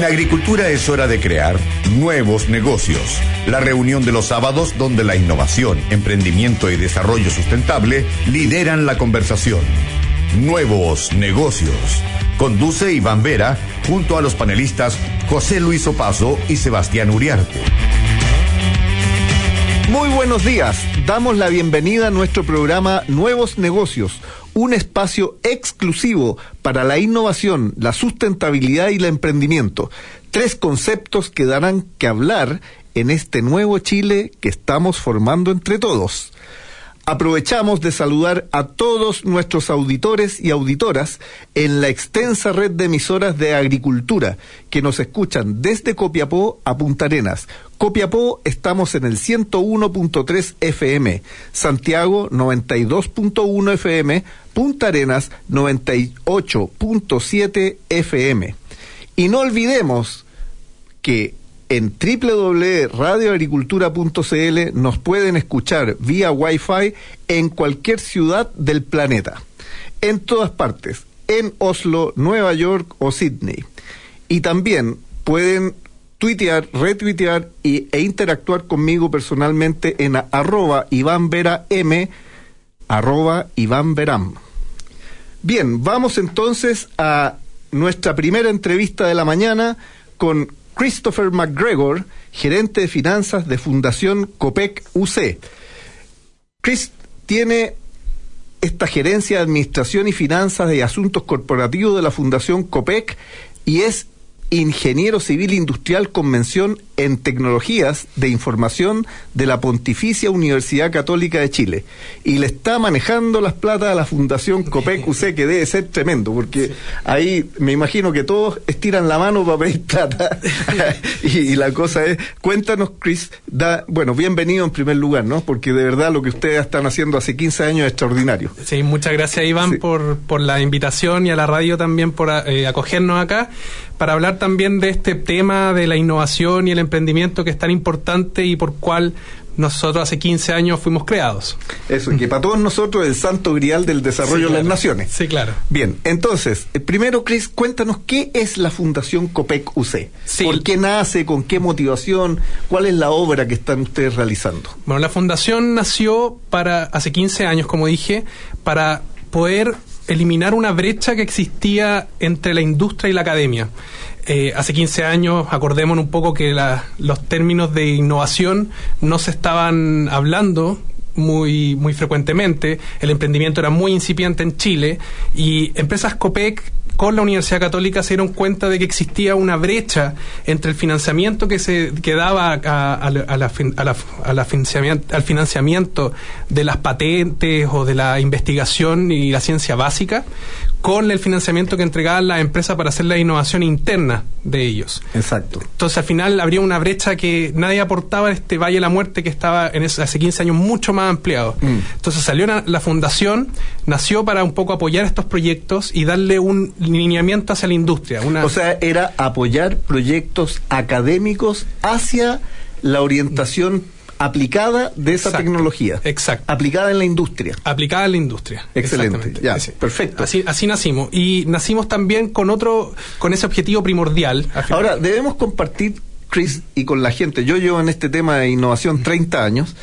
En agricultura es hora de crear nuevos negocios. La reunión de los sábados donde la innovación, emprendimiento y desarrollo sustentable lideran la conversación. Nuevos negocios. Conduce Iván Vera junto a los panelistas José Luis Opaso y Sebastián Uriarte. Muy buenos días. Damos la bienvenida a nuestro programa Nuevos Negocios, un espacio exclusivo para la innovación, la sustentabilidad y el emprendimiento. 3 conceptos que darán que hablar en este nuevo Chile que estamos formando entre todos. Aprovechamos de saludar a todos nuestros auditores y auditoras en la extensa red de emisoras de agricultura que nos escuchan desde Copiapó a Punta Arenas. Copiapó estamos en el 101.3 FM, Santiago 92.1 FM, Punta Arenas 98.7 FM. Y no olvidemos que en www.radioagricultura.cl nos pueden escuchar vía Wi-Fi en cualquier ciudad del planeta, en todas partes, en Oslo, Nueva York o Sydney. Y también pueden tuitear, retuitear e interactuar conmigo personalmente en @IvánVeraM, @IvánVeram. Bien, vamos entonces a nuestra primera entrevista de la mañana con Christopher McGregor, gerente de finanzas de Fundación Copec UC. Chris tiene esta gerencia de administración y finanzas de asuntos corporativos de la Fundación Copec y es ingeniero civil industrial con mención en tecnologías de información de la Pontificia Universidad Católica de Chile, y le está manejando las platas a la Fundación Copec UC, que debe ser tremendo, porque ahí me imagino que todos estiran la mano para pedir plata. y la cosa es, cuéntanos, Chris, bienvenido en primer lugar, ¿no? Porque de verdad lo que ustedes están haciendo hace 15 años es extraordinario. Sí, muchas gracias, Iván, sí, por la invitación, y a la radio también por acogernos acá, para hablar también de este tema de la innovación y el emprendimiento que es tan importante y por cual nosotros hace 15 años fuimos creados. Eso, que para todos nosotros es el santo grial del desarrollo, sí, claro, de las naciones. Sí, claro. Bien, entonces, primero, Chris, cuéntanos qué es la Fundación Copec UC. Sí. ¿Por qué nace? ¿Con qué motivación? ¿Cuál es la obra que están ustedes realizando? Bueno, la Fundación nació hace 15 años, como dije, para poder eliminar una brecha que existía entre la industria y la academia. Hace 15 años, acordémonos un poco que los términos de innovación no se estaban hablando muy frecuentemente, el emprendimiento era muy incipiente en Chile, y empresas Copec con la Universidad Católica se dieron cuenta de que existía una brecha entre el financiamiento que se daba al financiamiento de las patentes o de la investigación y la ciencia básica, con el financiamiento que entregaban las empresas para hacer la innovación interna de ellos. Exacto. Entonces, al final, habría una brecha que nadie aportaba en este Valle de la Muerte que estaba hace 15 años mucho más ampliado. Entonces, salió la fundación, nació para un poco apoyar estos proyectos y darle un lineamiento hacia la industria. O sea, era apoyar proyectos académicos hacia la orientación aplicada de esa, exacto, tecnología. Exacto. Aplicada en la industria. Aplicada en la industria. Excelente. Ya, sí, perfecto. Así nacimos. Y nacimos también con ese objetivo primordial. Ahora, debemos compartir, Chris, y con la gente. Yo llevo en este tema de innovación 30 años,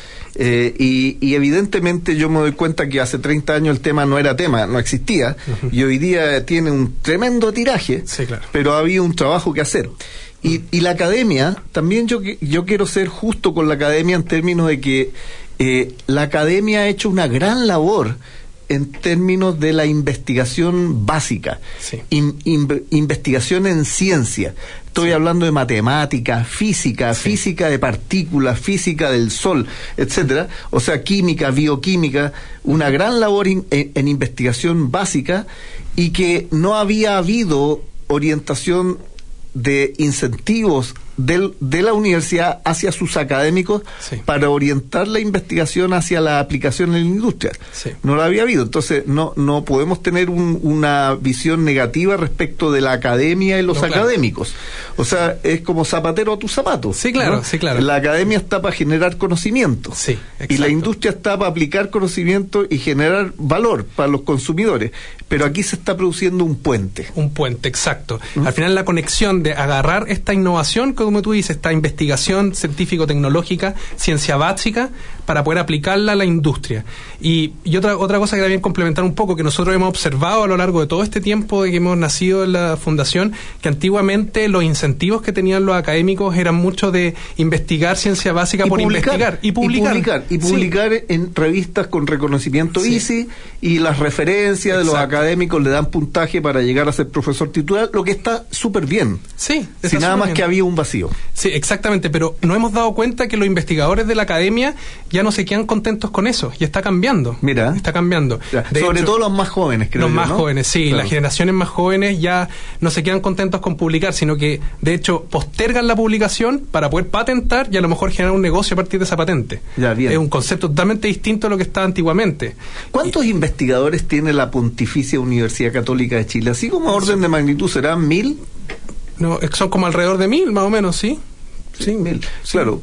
y evidentemente yo me doy cuenta que hace 30 años el tema no era tema, no existía, y hoy día tiene un tremendo tiraje, sí, claro, pero había un trabajo que hacer. Y la academia, también yo quiero ser justo con la academia en términos de que la academia ha hecho una gran labor en términos de la investigación básica, sí, investigación en ciencia. Estoy, sí, hablando de matemática, física, sí, física de partículas, física del sol, etcétera. O sea, química, bioquímica, una gran labor en investigación básica, y que no había habido orientación de incentivos de la universidad hacia sus académicos para orientar la investigación hacia la aplicación en la industria. No la había habido. Entonces, no podemos tener una visión negativa respecto de la academia y los académicos. O sea, es como zapatero a tus zapatos. Sí, claro, ¿no? sí, claro. La academia está para generar conocimiento. Sí, y la industria está para aplicar conocimiento y generar valor para los consumidores. Pero aquí se está produciendo un puente. Un puente, exacto. Al final la conexión de agarrar esta innovación, como tú dices, esta investigación científico-tecnológica, ciencia básica, para poder aplicarla a la industria. Y otra cosa que también complementar un poco, que nosotros hemos observado a lo largo de todo este tiempo de que hemos nacido en la fundación, que antiguamente los incentivos que tenían los académicos eran mucho de investigar ciencia básica por investigar. Y publicar en revistas con reconocimiento ISI, y las referencias de los académicos le dan puntaje para llegar a ser profesor titular, lo que está súper bien. Sí, si nada más que había un vacío. Sí, exactamente, pero nos hemos dado cuenta que los investigadores de la academia ya no se quedan contentos con eso, y está cambiando. Mira. Está cambiando. Sobre hecho, todo los más jóvenes, creo. Los yo, más ¿no? jóvenes, sí. Claro. Las generaciones más jóvenes ya no se quedan contentos con publicar, sino que, de hecho, postergan la publicación para poder patentar y a lo mejor generar un negocio a partir de esa patente. Ya, bien. Es un concepto totalmente distinto a lo que estaba antiguamente. ¿Cuántos investigadores tiene la Pontificia Universidad Católica de Chile? Así como orden de magnitud, ¿serán 1000? No, son como alrededor de 1000, más o menos, ¿sí? Sí, 1000. Claro,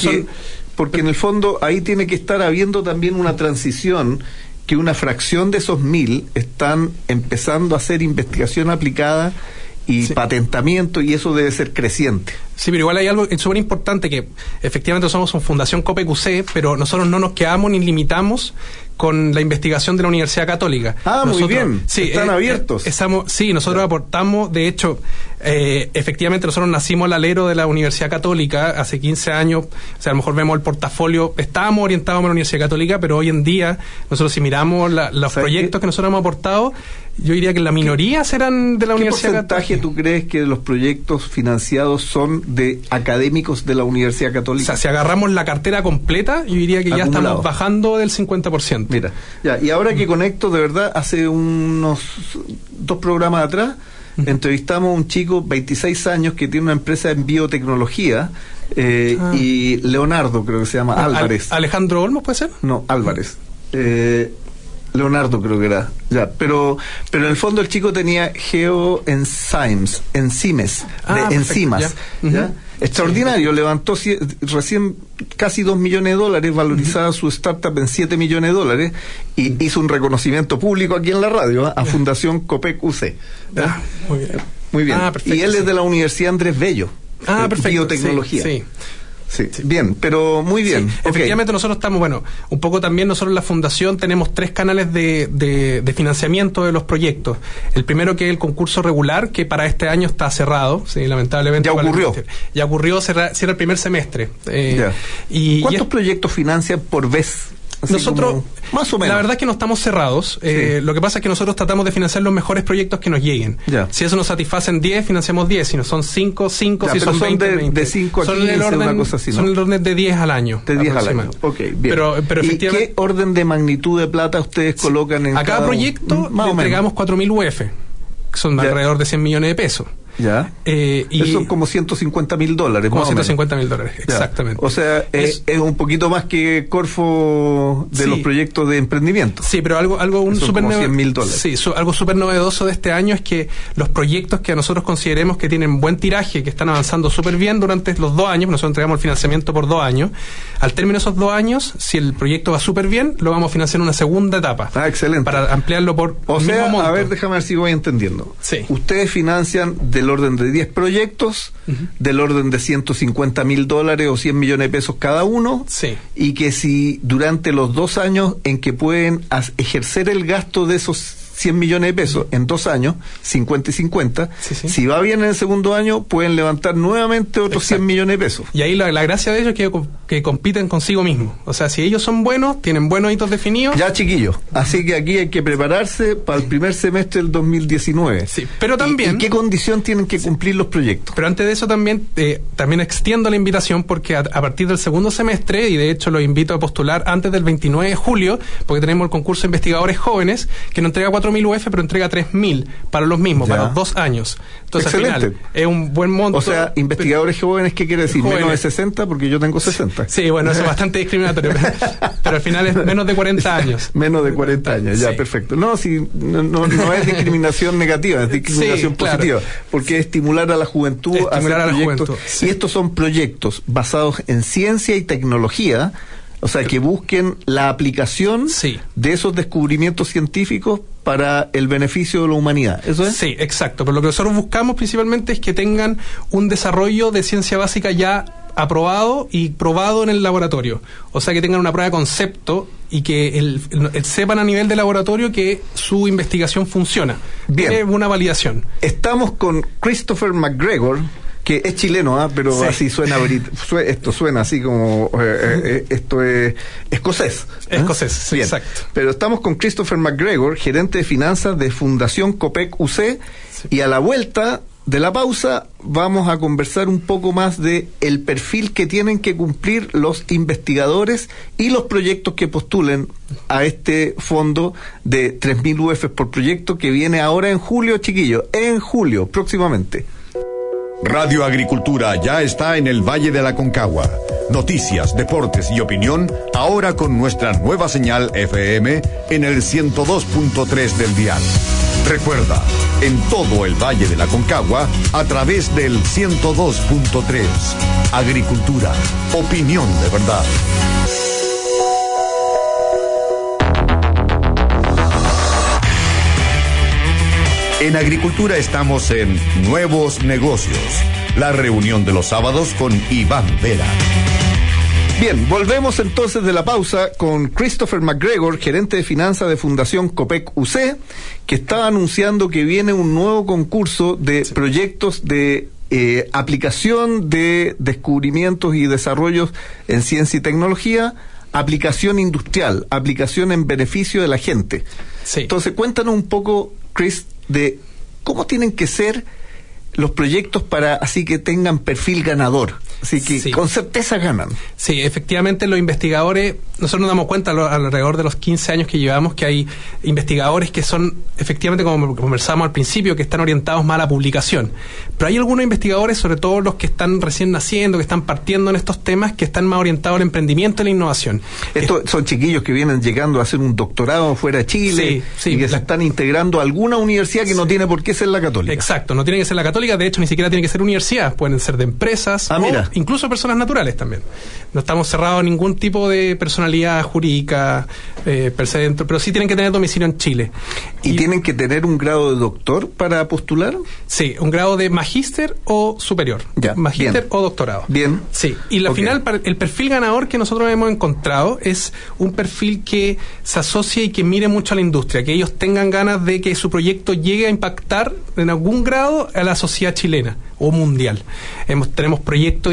porque en el fondo ahí tiene que estar habiendo también una transición, que una fracción de esos 1000 están empezando a hacer investigación aplicada y patentamiento, y eso debe ser creciente. Sí, pero igual hay algo súper importante, que efectivamente somos una fundación COPEC-UC, pero nosotros no nos quedamos ni limitamos con la investigación de la Universidad Católica. Muy bien. Sí, están abiertos. Nosotros aportamos, de hecho, efectivamente nosotros nacimos al alero de la Universidad Católica hace 15 años, o sea, a lo mejor vemos el portafolio, estábamos orientados a la Universidad Católica, pero hoy en día, nosotros si miramos los proyectos que nosotros hemos aportado, yo diría que la minoría serán de la Universidad Católica. ¿Qué porcentaje tú crees que los proyectos financiados son de académicos de la Universidad Católica? O sea, si agarramos la cartera completa, yo diría que ya estamos bajando del 50%. Mira, ya, y ahora que conecto, de verdad, hace unos 2 programas atrás, entrevistamos a un chico, 26 años, que tiene una empresa en biotecnología, y Leonardo, creo que se llama, Álvarez. ¿Alejandro Olmos puede ser? No, Álvarez. Leonardo creo que era, ya, pero en el fondo el chico tenía enzimas, de enzimas, ¿ya? Extraordinario, levantó recién casi $2 millones, valorizada su startup en $7 millones, y hizo un reconocimiento público aquí en la radio, a Fundación COPEC-UC. Muy bien. Muy bien. Y él es de la Universidad Andrés Bello, perfecto. Biotecnología. Sí, bien, pero muy bien. Sí, efectivamente nosotros estamos, un poco también nosotros en la fundación tenemos 3 canales de financiamiento de los proyectos. El primero, que es el concurso regular, que para este año está cerrado, sí, lamentablemente. Ya ocurrió, cierra el primer semestre. ¿Cuántos proyectos financian por vez? Nosotros, más o menos. La verdad es que no estamos cerrados. Lo que pasa es que nosotros tratamos de financiar los mejores proyectos que nos lleguen. Si eso nos satisfacen 10, financiamos 10. Si no son 5, si son 20, 20. De 5 a 15, una cosa así, ¿no? Son el orden de 10 al año. De 10 al año. Ok, bien. Pero ¿Y qué orden de magnitud de plata ustedes colocan en cada proyecto? Le entregamos 4.000 UF, que son alrededor de 100 millones de pesos. Ya. Eso son como $150.000. Como $150.000, exactamente. O sea, es un poquito más que Corfo de los proyectos de emprendimiento. Sí, pero algo súper $100.000. Sí, algo súper novedoso de este año es que los proyectos que nosotros consideremos que tienen buen tiraje, que están avanzando súper bien durante los 2 años, nosotros entregamos el financiamiento por 2 años. Al término de esos 2 años, si el proyecto va súper bien, lo vamos a financiar en una segunda etapa. Excelente. Para ampliarlo por mismo monto. A ver, déjame ver si voy entendiendo. Sí. Ustedes financian del orden de 10 proyectos, del orden de $150.000 o 100 millones de pesos cada uno, y que si durante los 2 años en que pueden ejercer el gasto de esos 100 millones de pesos en 2 años, 50 y 50, si va bien en el segundo año, pueden levantar nuevamente otros 100 millones de pesos. Y ahí la gracia de ellos es que compiten consigo mismos. O sea, si ellos son buenos, tienen buenos hitos definidos. Ya, chiquillos. Así que aquí hay que prepararse para el primer semestre del 2019. Sí, pero también... ¿Y qué condición tienen que cumplir los proyectos? Pero antes de eso también extiendo la invitación, porque a partir del segundo semestre, y de hecho los invito a postular antes del 29 de julio, porque tenemos el concurso de investigadores jóvenes, que nos entrega 4 4.000 UF, pero entrega 3.000 para los mismos, para los 2 años. Entonces, excelente. al final, es un buen monto. O sea, investigadores jóvenes, ¿qué quiere decir? Jóvenes. Menos de 60, porque yo tengo 60. Sí, bueno, eso es bastante discriminatorio, pero al final es menos de 40 años. Menos de 40 años, ya, sí. Perfecto. No, si no es discriminación negativa, es discriminación sí, claro. positiva, porque es estimular a la juventud a hacer proyectos. Sí. Y estos son proyectos basados en ciencia y tecnología, o sea, que busquen la aplicación de esos descubrimientos científicos para el beneficio de la humanidad. ¿Eso es? Sí, exacto. Pero lo que nosotros buscamos principalmente es que tengan un desarrollo de ciencia básica ya aprobado y probado en el laboratorio. O sea, que tengan una prueba de concepto y que sepan a nivel de laboratorio que su investigación funciona. Bien. Es una validación. Estamos con Christopher McGregor, que es chileno, pero así suena, esto suena así como, esto es escocés. Escocés, sí, exacto. Pero estamos con Christopher McGregor, gerente de finanzas de Fundación Copec UC, y a la vuelta de la pausa vamos a conversar un poco más de el perfil que tienen que cumplir los investigadores y los proyectos que postulen a este fondo de 3.000 UF por proyecto que viene ahora en julio, chiquillos, en julio, próximamente. Radio Agricultura ya está en el Valle de la Aconcagua. Noticias, deportes y opinión, ahora con nuestra nueva señal FM en el 102.3 del dial. Recuerda, en todo el Valle de la Aconcagua, a través del 102.3. Agricultura, opinión de verdad. En Agricultura estamos en Nuevos Negocios, la reunión de los sábados con Iván Vera. Bien, volvemos entonces de la pausa con Christopher McGregor, gerente de finanzas de Fundación Copec UC, que está anunciando que viene un nuevo concurso de proyectos de aplicación de descubrimientos y desarrollos en ciencia y tecnología, aplicación industrial, aplicación en beneficio de la gente. Sí. Entonces, cuéntanos un poco, Chris, de cómo tienen que ser los proyectos para así que tengan perfil ganador, así que con certeza ganan. Sí, efectivamente los investigadores, nosotros nos damos cuenta alrededor de los 15 años que llevamos que hay investigadores que son efectivamente, como conversamos al principio, que están orientados más a la publicación, pero hay algunos investigadores, sobre todo los que están recién naciendo, que están partiendo en estos temas, que están más orientados al emprendimiento y la innovación. Estos son chiquillos que vienen llegando a hacer un doctorado fuera de Chile y que se están integrando a alguna universidad que no tiene por qué ser la católica. Exacto, no tiene que ser la católica. De hecho, ni siquiera tiene que ser universidad, pueden ser de empresas o incluso personas naturales también. No estamos cerrados a ningún tipo de personalidad jurídica per se dentro, pero sí tienen que tener domicilio en Chile. ¿Y tienen que tener un grado de doctor para postular? Sí, un grado de magíster o superior. Magíster o doctorado. Bien. Sí, y la final, el perfil ganador que nosotros hemos encontrado es un perfil que se asocie y que mire mucho a la industria, que ellos tengan ganas de que su proyecto llegue a impactar en algún grado a la sociedad chilena o mundial. Tenemos proyectos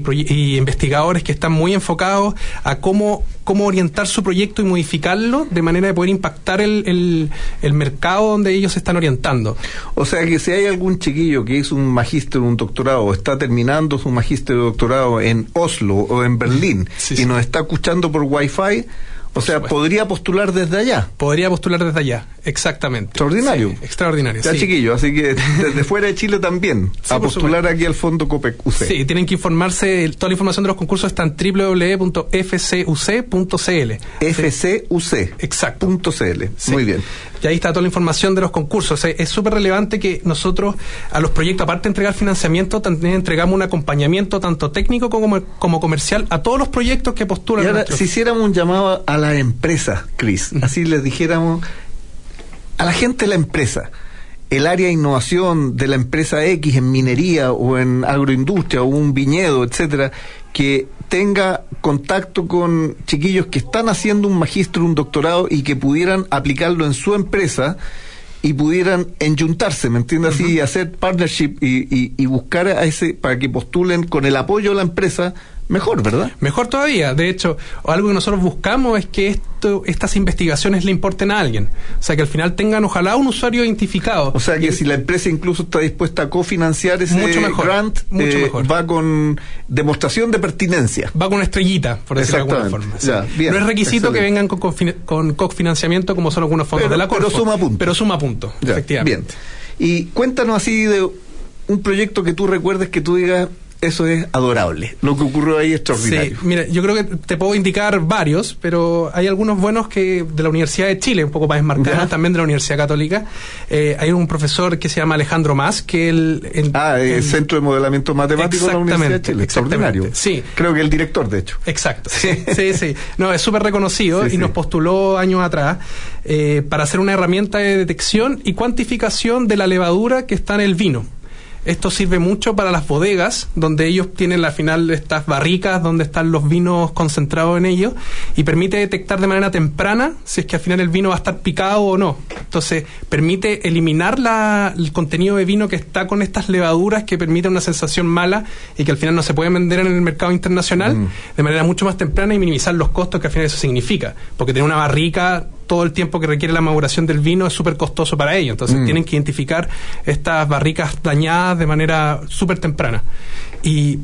y investigadores que están muy enfocados a cómo orientar su proyecto y modificarlo de manera de poder impactar el mercado donde ellos se están orientando. O sea que si hay algún chiquillo que hizo un magíster o un doctorado o está terminando su magíster o doctorado en Oslo o en Berlín y nos está escuchando por Wi-Fi, o sea, podría postular desde allá. Podría postular desde allá, exactamente. Extraordinario. Sí, extraordinario, ya, chiquillo, así que desde fuera de Chile también, a postular aquí al Fondo Copec UC. Sí, tienen que informarse, toda la información de los concursos está en www.fcuc.cl. FCUC. Exacto. .cl. Sí. Muy bien. Y ahí está toda la información de los concursos. Es súper relevante que nosotros a los proyectos, aparte de entregar financiamiento, también entregamos un acompañamiento tanto técnico como comercial a todos los proyectos que postulan. Y ahora, si hiciéramos un llamado a las empresas, Chris, así les dijéramos a la gente de la empresa, el área de innovación de la empresa X en minería o en agroindustria o un viñedo, etcétera, que tenga contacto con chiquillos que están haciendo un magíster, un doctorado y que pudieran aplicarlo en su empresa y pudieran enyuntarse, ¿me entiendes? Así, hacer partnership y buscar a ese, para que postulen con el apoyo de la empresa Mejor, ¿verdad? Mejor todavía. De hecho, algo que nosotros buscamos es que estas investigaciones le importen a alguien. O sea, que al final tengan, ojalá, un usuario identificado. O sea, que si la empresa incluso está dispuesta a cofinanciar ese grant, va con demostración de pertinencia. Va con una estrellita, por decirlo de alguna forma. Ya, bien, no es requisito que vengan con cofinanciamiento como son algunos fondos de la Corfo. Pero suma puntos, ya, efectivamente. Bien. Y cuéntanos así de un proyecto que tú recuerdes que tú digas, eso es adorable, lo que ocurrió ahí es extraordinario. Sí, mira, yo creo que te puedo indicar varios, pero hay algunos buenos que de la Universidad de Chile, un poco más enmarcados, también de la Universidad Católica. Hay un profesor que se llama Alejandro Mas, que el Centro de Modelamiento Matemático de la Universidad de Chile, extraordinario. Sí. Creo que el director, de hecho. Exacto, sí. No, es súper reconocido y nos postuló años atrás para hacer una herramienta de detección y cuantificación de la levadura que está en el vino. Esto sirve mucho para las bodegas, donde ellos tienen al final estas barricas donde están los vinos concentrados en ellos, y permite detectar de manera temprana si es que al final el vino va a estar picado o no. Entonces, permite eliminar el contenido de vino que está con estas levaduras que permiten una sensación mala y que al final no se puede vender en el mercado internacional de manera mucho más temprana y minimizar los costos que al final eso significa. Porque tener una barrica todo el tiempo que requiere la maduración del vino es súper costoso para ellos. Entonces tienen que identificar estas barricas dañadas de manera súper temprana. Y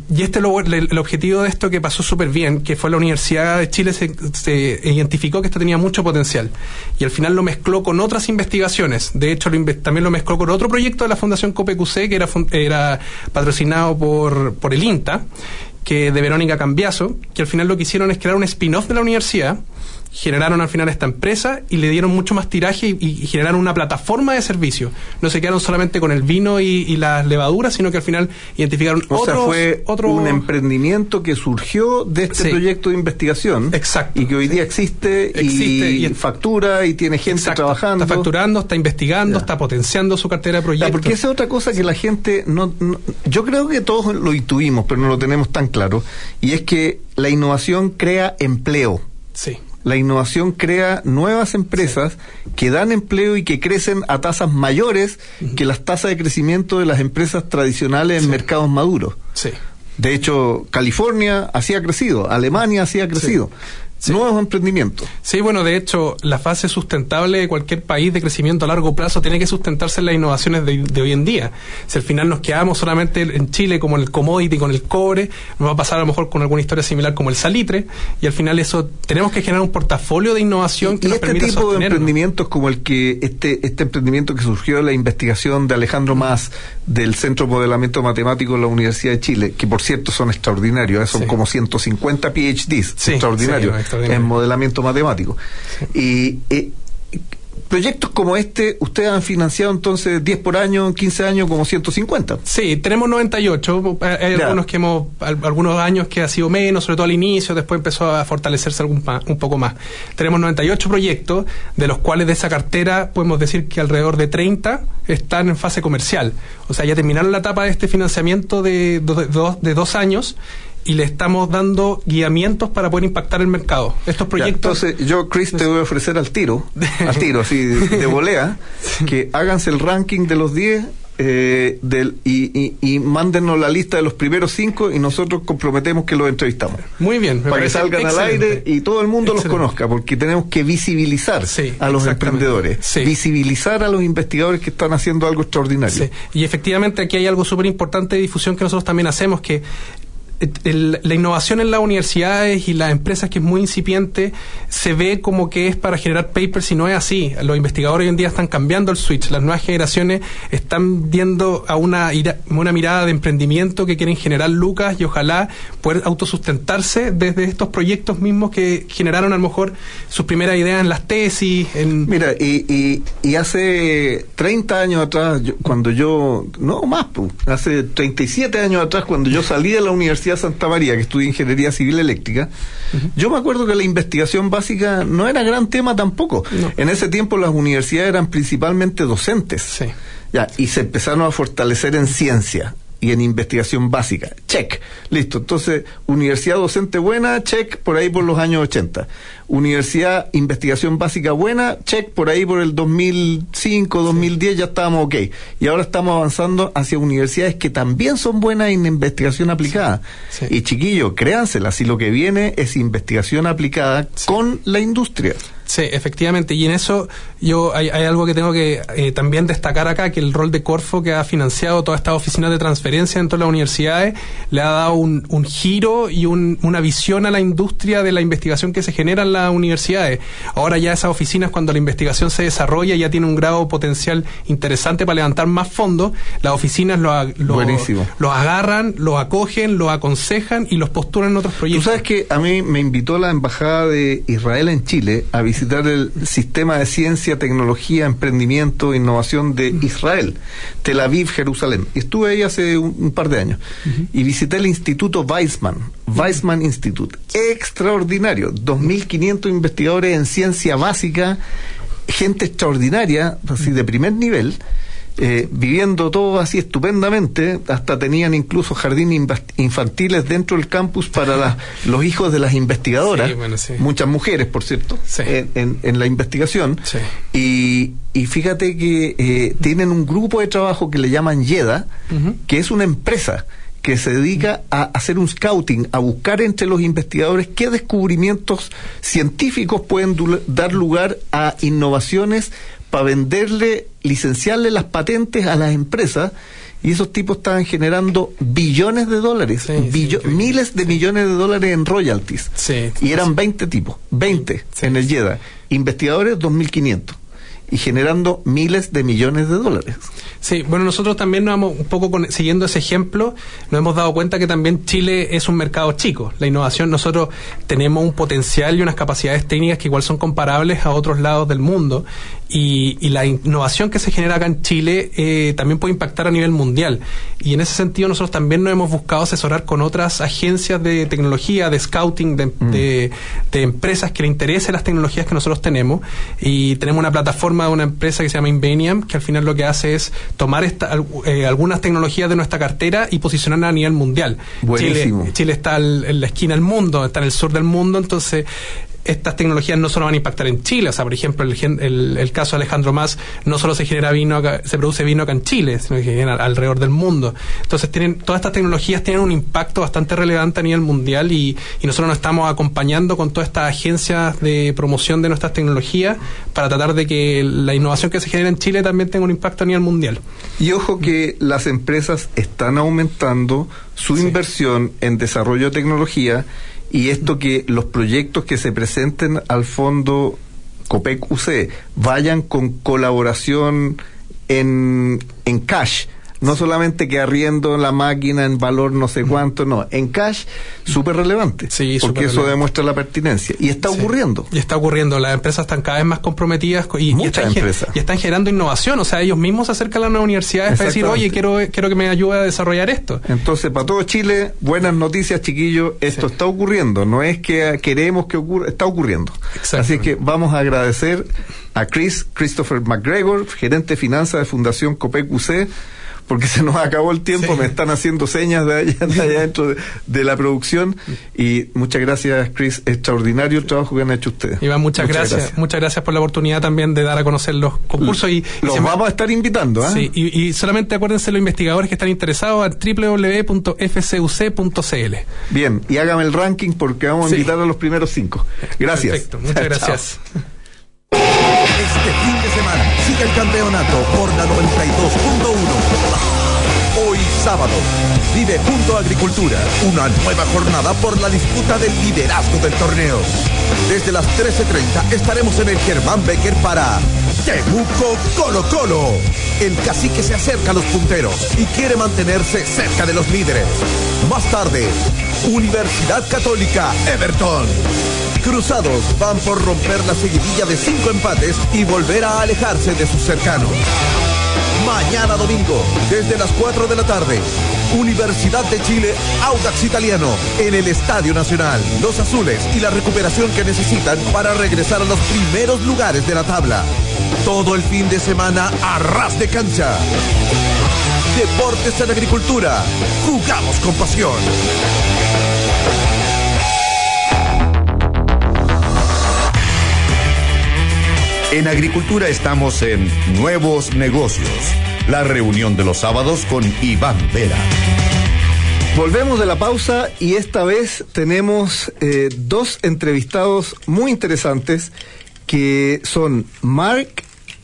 el objetivo de esto que pasó súper bien, que fue la Universidad de Chile se identificó que esto tenía mucho potencial. Y al final lo mezcló con otras investigaciones. De hecho, también lo mezcló con otro proyecto de la Fundación COPEQC, que era patrocinado por el INTA, que de Verónica Cambiaso, que al final lo que hicieron es crear un spin-off de la universidad. Generaron al final esta empresa y le dieron mucho más tiraje y generaron una plataforma de servicio. No se quedaron solamente con el vino y las levaduras, sino que al final identificaron fue un emprendimiento que surgió de este proyecto de investigación. Exacto. Y que hoy día existe y factura y tiene gente trabajando. Está facturando, está investigando, está potenciando su cartera de proyectos. Porque esa es otra cosa que la gente no, yo creo que todos lo intuimos, pero no lo tenemos tan claro, y es que la innovación crea empleo. Sí. La innovación crea nuevas empresas que dan empleo y que crecen a tasas mayores que las tasas de crecimiento de las empresas tradicionales en mercados maduros. Sí. De hecho, California así ha crecido, Alemania así ha crecido. Sí. Nuevos emprendimientos. Sí, bueno, de hecho, la fase sustentable de cualquier país de crecimiento a largo plazo tiene que sustentarse en las innovaciones de hoy en día. Si al final nos quedamos solamente en Chile como en el commodity, con el cobre, nos va a pasar a lo mejor con alguna historia similar como el salitre, y al final eso tenemos que generar un portafolio de innovación que nos permita sostenernos. Este tipo de emprendimientos como el que este emprendimiento que surgió de la investigación de Alejandro Mas del Centro de Modelamiento Matemático de la Universidad de Chile, que por cierto son extraordinarios, son como 150 PhDs, extraordinarios. En modelamiento matemático. Sí. Y proyectos como este, ustedes han financiado entonces 10 por año, 15 años, como 150. Sí, tenemos 98. Hay algunos años que ha sido menos, sobre todo al inicio, después empezó a fortalecerse un poco más. Tenemos 98 proyectos, de los cuales de esa cartera podemos decir que alrededor de 30 están en fase comercial. O sea, ya terminaron la etapa de este financiamiento de 2 años. Y le estamos dando guiamientos para poder impactar el mercado. Estos proyectos... Entonces, yo, Chris, te voy a ofrecer al tiro, así, de volea, que háganse el ranking de los 10 y mándennos la lista de los primeros 5 y nosotros comprometemos que los entrevistamos. Muy bien. Para que salgan al aire y todo el mundo los conozca, porque tenemos que visibilizar a los emprendedores, visibilizar a los investigadores que están haciendo algo extraordinario. Sí. Y efectivamente aquí hay algo súper importante de difusión que nosotros también hacemos, que la innovación en las universidades y las empresas, que es muy incipiente, se ve como que es para generar papers y no es así. Los investigadores hoy en día están cambiando el switch. Las nuevas generaciones están viendo a una mirada de emprendimiento que quieren generar lucas y ojalá poder autosustentarse desde estos proyectos mismos que generaron a lo mejor sus primeras ideas en las tesis. Mira, y hace 30 años atrás, hace 37 años atrás, cuando yo salí de la Universidad Santa María, que estudié Ingeniería Civil Eléctrica, yo me acuerdo que la investigación básica no era gran tema tampoco. No. En ese tiempo las universidades eran principalmente docentes. Sí. Y se empezaron a fortalecer en ciencia. y en investigación básica. Check. Listo. Entonces, universidad docente buena, check, por ahí por los años 80. Universidad investigación básica buena, check, por ahí por el 2005, 2010 ya estábamos ok. Y ahora estamos avanzando hacia universidades que también son buenas en investigación aplicada. Sí. Y chiquillos, créanselas, si lo que viene es investigación aplicada con la industria. Sí, efectivamente, y en eso hay algo que tengo que también destacar acá, que el rol de Corfo, que ha financiado todas estas oficinas de transferencia dentro de las universidades, le ha dado un giro y una visión a la industria de la investigación que se genera en las universidades. Ahora ya esas oficinas, cuando la investigación se desarrolla, ya tiene un grado potencial interesante para levantar más fondos. Las oficinas los agarran, los acogen, los aconsejan y los postulan en otros proyectos. Tú sabes que a mí me invitó la Embajada de Israel en Chile a visitar el Sistema de Ciencia, Tecnología, Emprendimiento e Innovación de Israel, Tel Aviv, Jerusalén. Y estuve ahí hace un par de años. Y visité el Instituto Weizmann Institute. Extraordinario. 2.500 investigadores en ciencia básica, gente extraordinaria, así de primer nivel, viviendo todo así estupendamente. Hasta tenían incluso jardines infantiles dentro del campus para los hijos de las investigadoras. Sí, bueno, sí. Muchas mujeres, por cierto, sí, en la investigación. Sí. Y fíjate que tienen un grupo de trabajo que le llaman YEDA, que es una empresa que se dedica a hacer un scouting, a buscar entre los investigadores qué descubrimientos científicos pueden dar lugar a innovaciones para venderle, licenciarle las patentes a las empresas. Y esos tipos estaban generando billones de dólares, miles de millones de dólares en royalties. Sí, y eran 20 tipos, 20 en el YEDA. Investigadores 2.500. Y generando miles de millones de dólares. Sí, bueno, nosotros también nos hemos, un poco siguiendo ese ejemplo, nos hemos dado cuenta que también Chile es un mercado chico. La innovación, nosotros tenemos un potencial y unas capacidades técnicas que igual son comparables a otros lados del mundo, y la innovación que se genera acá en Chile también puede impactar a nivel mundial. Y en ese sentido nosotros también nos hemos buscado asesorar con otras agencias de tecnología, de scouting, de empresas que le interesen las tecnologías que nosotros tenemos, y tenemos una plataforma de una empresa que se llama Inveniam, que al final lo que hace es tomar algunas tecnologías de nuestra cartera y posicionarlas a nivel mundial. Buenísimo. Chile está en la esquina del mundo, está en el sur del mundo, entonces estas tecnologías no solo van a impactar en Chile. O sea, por ejemplo, el caso de Alejandro Mas, no solo se genera vino acá, se produce vino acá en Chile, sino que se genera alrededor del mundo. Entonces todas estas tecnologías tienen un impacto bastante relevante a nivel mundial, y nosotros nos estamos acompañando con todas estas agencias de promoción de nuestras tecnologías para tratar de que la innovación que se genera en Chile también tenga un impacto a nivel mundial. Y ojo que las empresas están aumentando su inversión en desarrollo de tecnología. Y esto, que los proyectos que se presenten al fondo Copec UC vayan con colaboración en cash, no solamente que arriendo la máquina en valor no sé cuánto, no, en cash, súper relevante, porque eso demuestra la pertinencia. Y está ocurriendo. Y está ocurriendo, las empresas están cada vez más comprometidas y están generando innovación. O sea, ellos mismos se acercan a las universidades para decir, oye, quiero que me ayude a desarrollar esto. Entonces, para todo Chile, buenas noticias, chiquillos, esto está ocurriendo, no es que queremos que ocurra, está ocurriendo. Así que vamos a agradecer a Christopher McGregor, gerente de finanzas de Fundación Copec UC, porque se nos acabó el tiempo, me están haciendo señas de allá dentro de la producción, y muchas gracias, Chris, extraordinario el trabajo que han hecho ustedes. Iván, muchas gracias por la oportunidad también de dar a conocer los concursos, y los vamos a estar invitando, ¿eh? Sí, y solamente acuérdense los investigadores que están interesados a www.fcuc.cl. Bien, y hágame el ranking porque vamos a invitar a los primeros 5. Gracias. Perfecto, muchas gracias. Este fin de semana sigue el campeonato por la 92.1. Hoy sábado vive junto a Agricultura una nueva jornada por la disputa del liderazgo del torneo. Desde las 13:30 estaremos en el Germán Becker para Temuco Colo-Colo. El cacique se acerca a los punteros y quiere mantenerse cerca de los líderes. Más tarde, Universidad Católica Everton. Cruzados van por romper la seguidilla de 5 empates y volver a alejarse de sus cercanos. Mañana domingo, desde las 4 de la tarde, Universidad de Chile, Audax Italiano, en el Estadio Nacional. Los azules y la recuperación que necesitan para regresar a los primeros lugares de la tabla. Todo el fin de semana a ras de cancha. Deportes en Agricultura. Jugamos con pasión. En Agricultura estamos en Nuevos Negocios, la reunión de los sábados con Iván Vera. Volvemos de la pausa y esta vez tenemos dos entrevistados muy interesantes que son Mark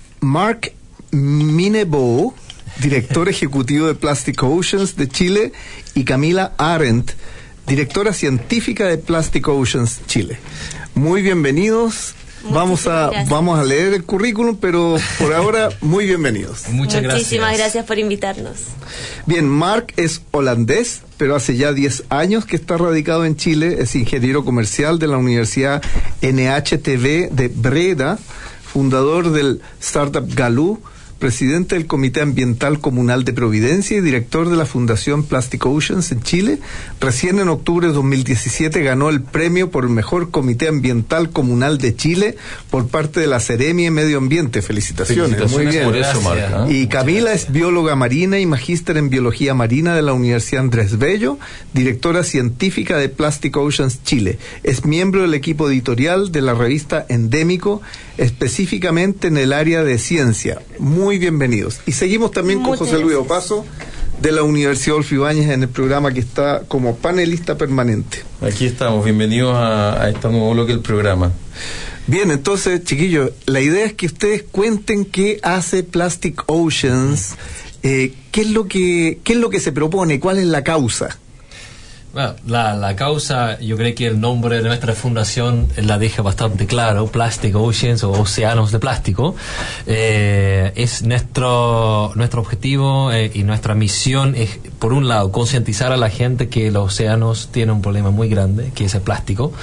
Minebow, director ejecutivo de Plastic Oceans de Chile, y Camila Arendt, directora científica de Plastic Oceans Chile. Muy bienvenidos. Vamos a leer el currículum, pero por ahora, muy bienvenidos. Muchísimas gracias por invitarnos. Bien, Mark es holandés, pero hace ya 10 años que está radicado en Chile. Es ingeniero comercial de la Universidad NHTV de Breda, fundador del startup Galú, presidente del Comité Ambiental Comunal de Providencia y director de la Fundación Plastic Oceans en Chile. Recién en octubre de 2017 ganó el premio por el mejor Comité Ambiental Comunal de Chile por parte de la Seremi de Medio Ambiente. Felicitaciones. Muy bien. Por eso, Marca. Y Camila es bióloga marina y magíster en biología marina de la Universidad Andrés Bello, directora científica de Plastic Oceans Chile. Es miembro del equipo editorial de la revista Endémico, específicamente en el área de ciencia. Muy bienvenidos. Y seguimos también con José Luis Opaso de la Universidad Adolfo Ibáñez en el programa que está como panelista permanente. Aquí estamos, bienvenidos a este nuevo bloque del programa. Bien, entonces, chiquillos, la idea es que ustedes cuenten qué hace Plastic Oceans, qué es lo que se propone, cuál es la causa. Bueno, la causa, yo creo que el nombre de nuestra fundación la deja bastante claro, Plastic Oceans o Océanos de Plástico. Es nuestro objetivo y nuestra misión es, por un lado, concientizar a la gente que los océanos tienen un problema muy grande, que es el plástico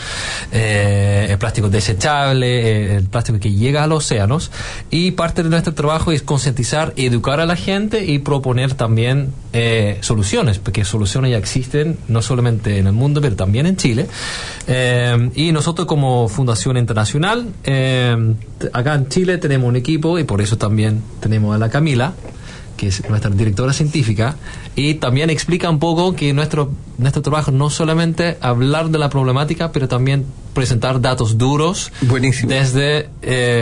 desechable, el plástico que llega a los océanos, y parte de nuestro trabajo es concientizar, educar a la gente y proponer también soluciones, porque soluciones ya existen, no solamente en el mundo, pero también en Chile. Y nosotros como Fundación Internacional, acá en Chile tenemos un equipo, y por eso también tenemos a la Camila, que es nuestra directora científica, y también explica un poco que nuestro trabajo no solamente hablar de la problemática, pero también presentar datos duros. Buenísimo. Desde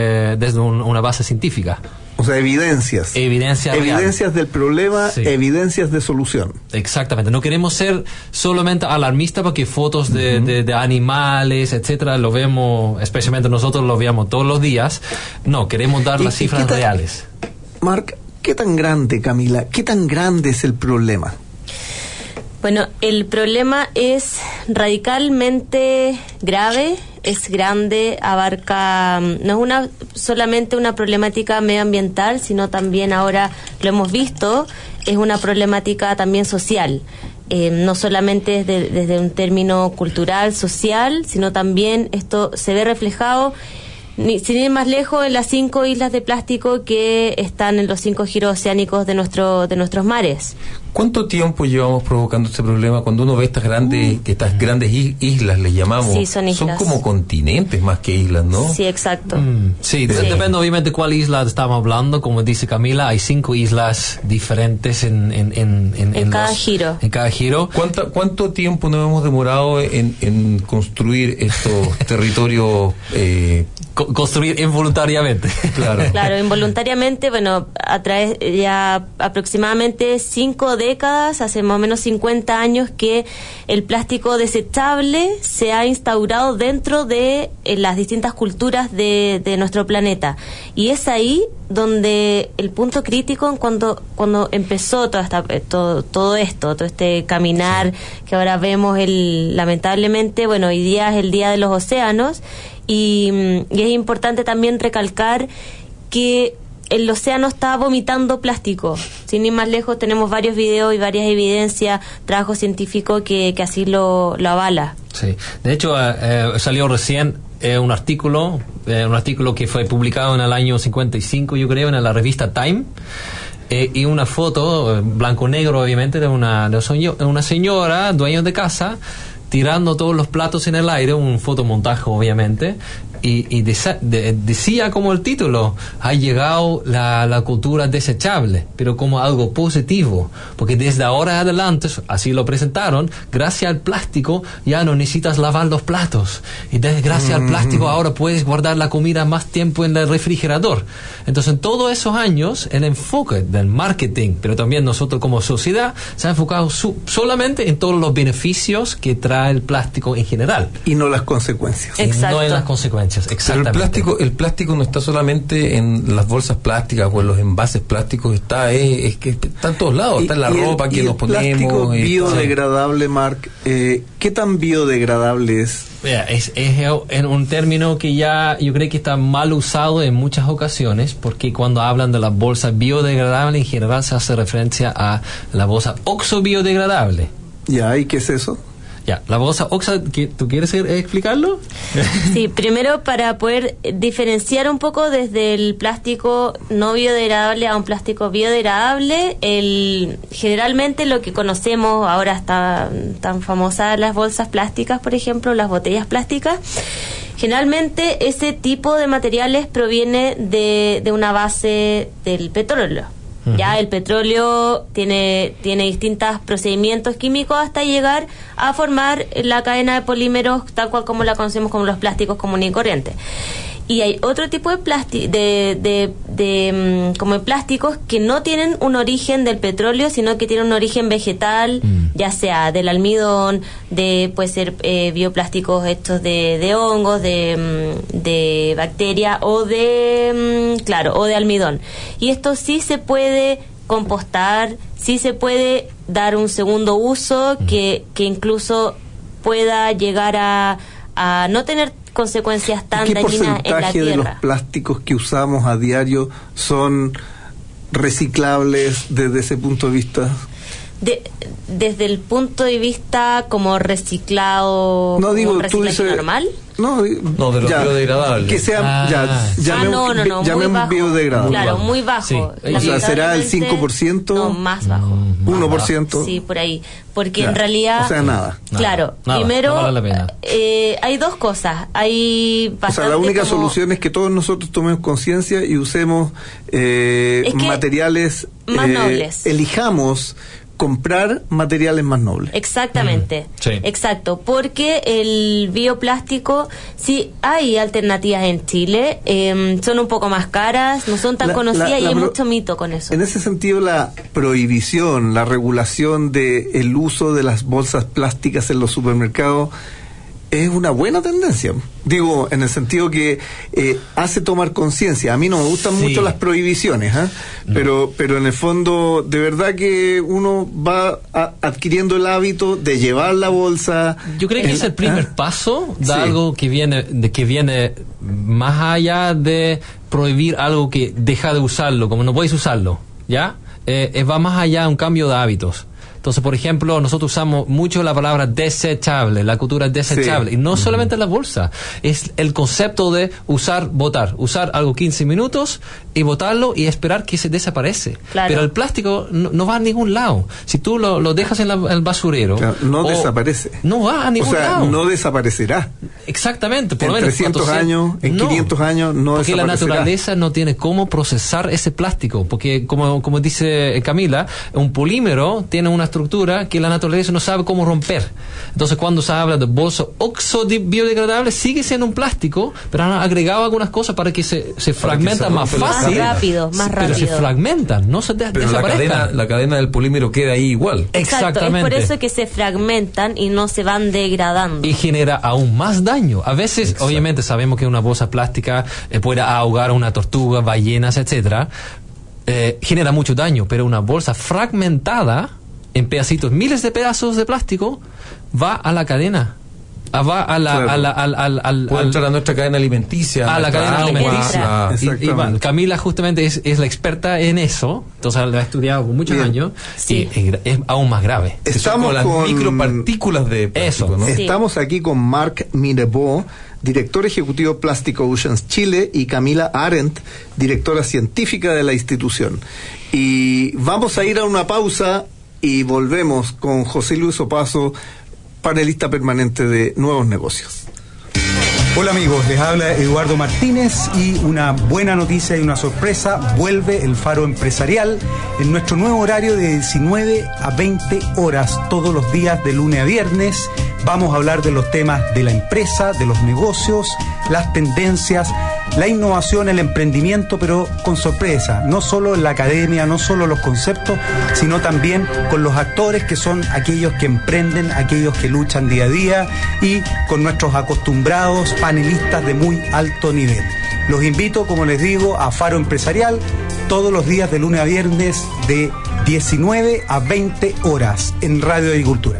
una base científica. O sea, evidencias Evidencias del problema, sí. Evidencias de solución. Exactamente. No queremos ser solamente alarmistas porque fotos de animales, etcétera, lo vemos, especialmente nosotros lo vemos todos los días. No, queremos dar las cifras reales. Marc, ¿qué tan grande, Camila? ¿Qué tan grande es el problema? Bueno, el problema es radicalmente grave, es grande, abarca, no es solamente una problemática medioambiental, sino también, ahora lo hemos visto, es una problemática también social. No solamente desde un término cultural, social, sino también esto se ve reflejado, sin ir más lejos, en las 5 islas de plástico que están en los 5 giros oceánicos de nuestros mares. ¿Cuánto tiempo llevamos provocando este problema? Cuando uno ve estas grandes islas, les llamamos, sí, son como continentes más que islas, ¿no? Sí, exacto. Sí, depende obviamente de cuál isla estamos hablando. Como dice Camila, hay 5 islas diferentes en cada giro. En cada giro. ¿Cuánto tiempo nos hemos demorado en construir estos territorios? Construir involuntariamente. Claro, involuntariamente, bueno, a través ya aproximadamente 5 décadas, hace más o menos 50 años que el plástico desechable se ha instaurado dentro de las distintas culturas de nuestro planeta. Y es ahí donde el punto crítico, cuando empezó todo este caminar, que ahora vemos lamentablemente, bueno, hoy día es el Día de los Océanos, y es importante también recalcar que el océano está vomitando plástico. Sin ir más lejos, tenemos varios videos y varias evidencias, trabajo científico que así lo avala. Sí, de hecho salió recién un artículo que fue publicado en el año 55, yo creo, en la revista Time, y una foto, blanco-negro obviamente, de una señora, dueña de casa, tirando todos los platos en el aire, un fotomontaje obviamente, decía como el título, ha llegado la cultura desechable, pero como algo positivo, porque desde ahora en adelante, así lo presentaron, gracias al plástico ya no necesitas lavar los platos, y gracias al plástico ahora puedes guardar la comida más tiempo en el refrigerador. Entonces en todos esos años el enfoque del marketing, pero también nosotros como sociedad, se ha enfocado solamente en todos los beneficios que trae el plástico en general y no las consecuencias. Exacto. No en las consecuencias. Exactamente. Pero el plástico no está solamente en las bolsas plásticas o en los envases plásticos, es que está en todos lados, está en la ropa que nos ponemos. El plástico biodegradable, Mark, ¿qué tan biodegradable es? Es un término que ya yo creo que está mal usado en muchas ocasiones, porque cuando hablan de la bolsa biodegradable en general se hace referencia a la bolsa oxo-biodegradable. ¿Y qué es eso? Ya, la bolsa oxo, ¿tú quieres explicarlo? Sí, primero para poder diferenciar un poco desde el plástico no biodegradable a un plástico biodegradable, generalmente lo que conocemos ahora está tan famosas las bolsas plásticas, por ejemplo, las botellas plásticas. Generalmente ese tipo de materiales proviene de una base del petróleo. Ya el petróleo tiene distintos procedimientos químicos hasta llegar a formar la cadena de polímeros tal cual como la conocemos como los plásticos comunes y corrientes. Y hay otro tipo de como plásticos que no tienen un origen del petróleo, sino que tienen un origen vegetal, ya sea del almidón, puede ser bioplásticos hechos de hongos, de bacteria o de almidón. Y esto sí se puede compostar, sí se puede dar un segundo uso que incluso pueda llegar a no tener consecuencias tan dañinas en la tierra. ¿Qué porcentaje de los plásticos que usamos a diario son reciclables desde ese punto de vista? Desde el punto de vista como reciclado, no digo, un reciclaje normal. No, de los biodegradables. Que sea, llamemos biodegradable. Claro, muy bajo. Sí. O sea, ¿será el 5%? No, más bajo. 1%. Sí, por ahí. Porque en realidad... O sea, nada. Claro, nada, primero, no vale la pena. Hay dos cosas. Hay o sea, la única solución es que todos nosotros tomemos conciencia y usemos materiales... más nobles. Elijamos comprar materiales más nobles. Exactamente. Sí. Exacto, porque el bioplástico, sí hay alternativas en Chile, son un poco más caras, no son tan conocidas y hay mucho mito con eso. En ese sentido, la prohibición, la regulación del uso de las bolsas plásticas en los supermercados es una buena tendencia. Digo, en el sentido que hace tomar conciencia. A mí no me gustan mucho las prohibiciones, pero en el fondo, de verdad que uno va adquiriendo el hábito de llevar la bolsa. Yo creo que es el primer paso de algo que viene más allá de prohibir algo que deja de usarlo, como no puedes usarlo, ¿ya? Va más allá de un cambio de hábitos. Entonces, por ejemplo, nosotros usamos mucho la palabra desechable, la cultura desechable, y no solamente la bolsa, es el concepto de usar algo 15 minutos y botarlo y esperar que se desaparece. Claro. Pero el plástico no va a ningún lado. Si tú lo dejas en el basurero, no desaparece. No va a ningún lado. No desaparecerá. Exactamente. Por en lo menos 300 años, en 500 años no porque desaparecerá. La naturaleza no tiene cómo procesar ese plástico, porque como dice Camila, un polímero tiene una estructura que la naturaleza no sabe cómo romper. Entonces, cuando se habla de bolsa oxo-biodegradable, sigue siendo un plástico, pero han agregado algunas cosas para que se fragmentan más fácil. Más rápido. Pero se fragmentan, no se desaparecen. La cadena del polímero queda ahí igual. Exactamente. Es por eso que se fragmentan y no se van degradando. Y genera aún más daño. A veces, obviamente, sabemos que una bolsa plástica puede ahogar a una tortuga, ballenas, etcétera. Genera mucho daño, pero una bolsa fragmentada en pedacitos, miles de pedazos de plástico, va a la cadena. Va a puede entrar a nuestra cadena alimenticia. A la cadena alimenticia. Camila justamente es la experta en eso, entonces la ha estudiado por muchos años, y es aún más grave. Estamos las micropartículas de plástico, eso, ¿no? Estamos aquí con Mark Mirebeau, director ejecutivo Plastic Oceans Chile, y Camila Arendt, directora científica de la institución. Y vamos a ir a una pausa y volvemos con José Luis Opazo, panelista permanente de Nuevos Negocios. Hola amigos, les habla Eduardo Martínez y una buena noticia y una sorpresa: vuelve el Faro Empresarial en nuestro nuevo horario de 19 a 20 horas todos los días de lunes a viernes. Vamos a hablar de los temas de la empresa, de los negocios, las tendencias, la innovación, el emprendimiento, pero con sorpresa, no solo en la academia, no solo los conceptos, sino también con los actores que son aquellos que emprenden, aquellos que luchan día a día, y con nuestros acostumbrados panelistas de muy alto nivel. Los invito, como les digo, a Faro Empresarial todos los días de lunes a viernes de 19 a 20 horas en Radio Agricultura.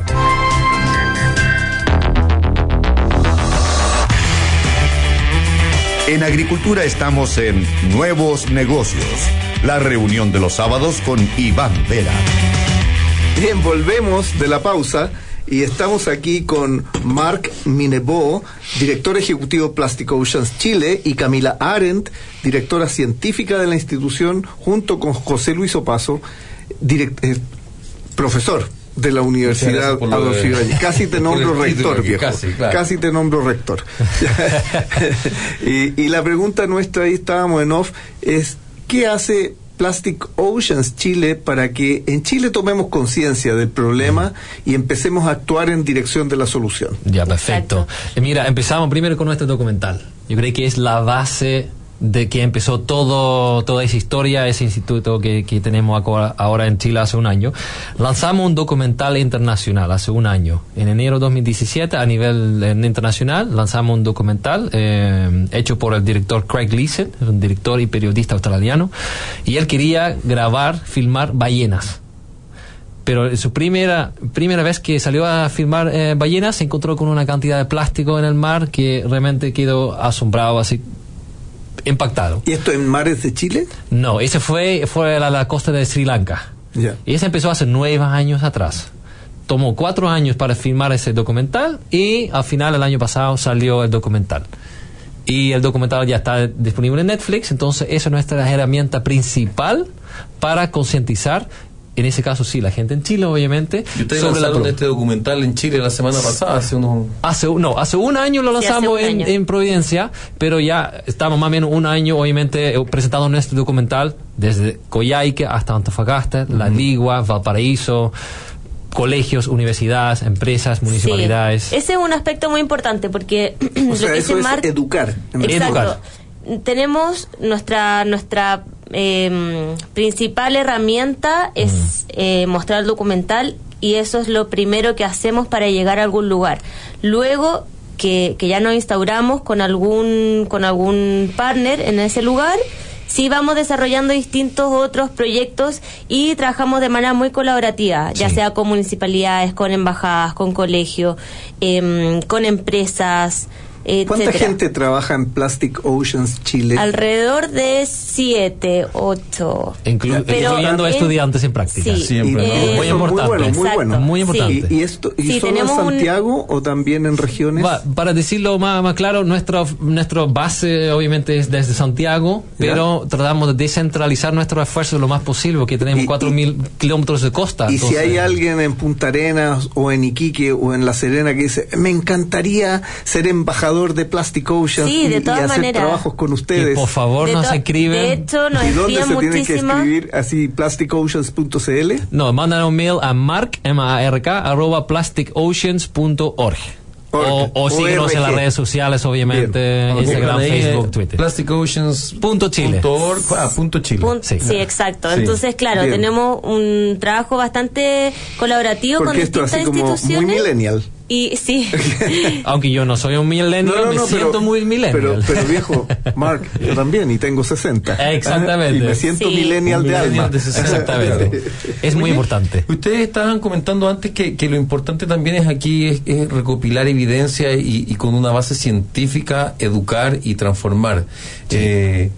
En Agricultura estamos en Nuevos Negocios, la reunión de los sábados con Iván Vera. Bien, volvemos de la pausa y estamos aquí con Marc Minebeau, director ejecutivo Plastic Oceans Chile, y Camila Arendt, directora científica de la institución, junto con José Luis Opaso, profesor de la Universidad Adolfo Ibáñez. Casi te nombro rector, viejo. Casi te nombro rector. y la pregunta nuestra, ahí estábamos en off, es ¿qué hace Plastic Oceans Chile para que en Chile tomemos conciencia del problema y empecemos a actuar en dirección de la solución? Ya, perfecto. Mira, empezamos primero con nuestro documental. Yo creo que es la base de que empezó toda esa historia, ese instituto que tenemos ahora en Chile hace un año. Lanzamos un documental internacional hace un año. En enero de 2017, a nivel internacional, lanzamos un documental hecho por el director Craig Gleason, un director y periodista australiano, y él quería filmar ballenas. Pero su primera vez que salió a filmar ballenas, se encontró con una cantidad de plástico en el mar que realmente quedó asombrado, así impactado. ¿Y esto en mares de Chile? No, ese fue a la costa de Sri Lanka. Yeah. Y ese empezó hace 9 años atrás. Tomó 4 años para filmar ese documental y al final, el año pasado, salió el documental. Y el documental ya está disponible en Netflix, entonces esa es nuestra herramienta principal para concientizar. En ese caso, sí, la gente en Chile, obviamente. ¿Y ustedes lanzaron este documental en Chile la semana pasada? Hace un año lo lanzamos en Providencia, pero ya estamos más o menos un año, obviamente, presentando nuestro documental desde Coyhaique hasta Antofagasta, La Ligua, Valparaíso, colegios, universidades, empresas, municipalidades. Sí. Ese es un aspecto muy importante porque o sea, eso es educar. Exacto. Tenemos nuestra principal herramienta es mostrar el documental, y eso es lo primero que hacemos para llegar a algún lugar. Luego que ya nos instauramos con algún partner en ese lugar, sí vamos desarrollando distintos otros proyectos y trabajamos de manera muy colaborativa, ya sea con municipalidades, con embajadas, con colegios, con empresas. ¿Cuánta gente trabaja en Plastic Oceans Chile? Alrededor de 7, 8. Incluyendo estudiantes en práctica. Sí. Siempre. Muy importante. Muy importante. ¿Y solo en Santiago o también en regiones? Para decirlo más claro, nuestra base obviamente es desde Santiago, pero tratamos de descentralizar nuestro esfuerzo lo más posible, porque tenemos 4.000 kilómetros de costa. Y entonces, si hay alguien en Punta Arenas o en Iquique o en La Serena que dice, me encantaría ser embajador de Plastic Oceans y hacer trabajos con ustedes, y por favor nos escriben. De hecho, nos ¿y dónde se tienen que escribir? Así, plasticoceans.cl. No, mandan un mail a mark@plasticoceans.org. O síguenos en las redes sociales, obviamente, Instagram, Facebook, Twitter. plasticoceans.chile. Sí, exacto. Sí. Entonces, claro, tenemos un trabajo bastante colaborativo con distintas instituciones. Como muy millennial. Y sí. Aunque yo no soy un millennial, me siento muy millennial. Pero viejo, Mark, yo también, y tengo 60. Exactamente. Y me siento millennial de alma. Exactamente. Es muy importante. Ustedes estaban comentando antes que lo importante también es aquí es recopilar evidencia y con una base científica educar y transformar.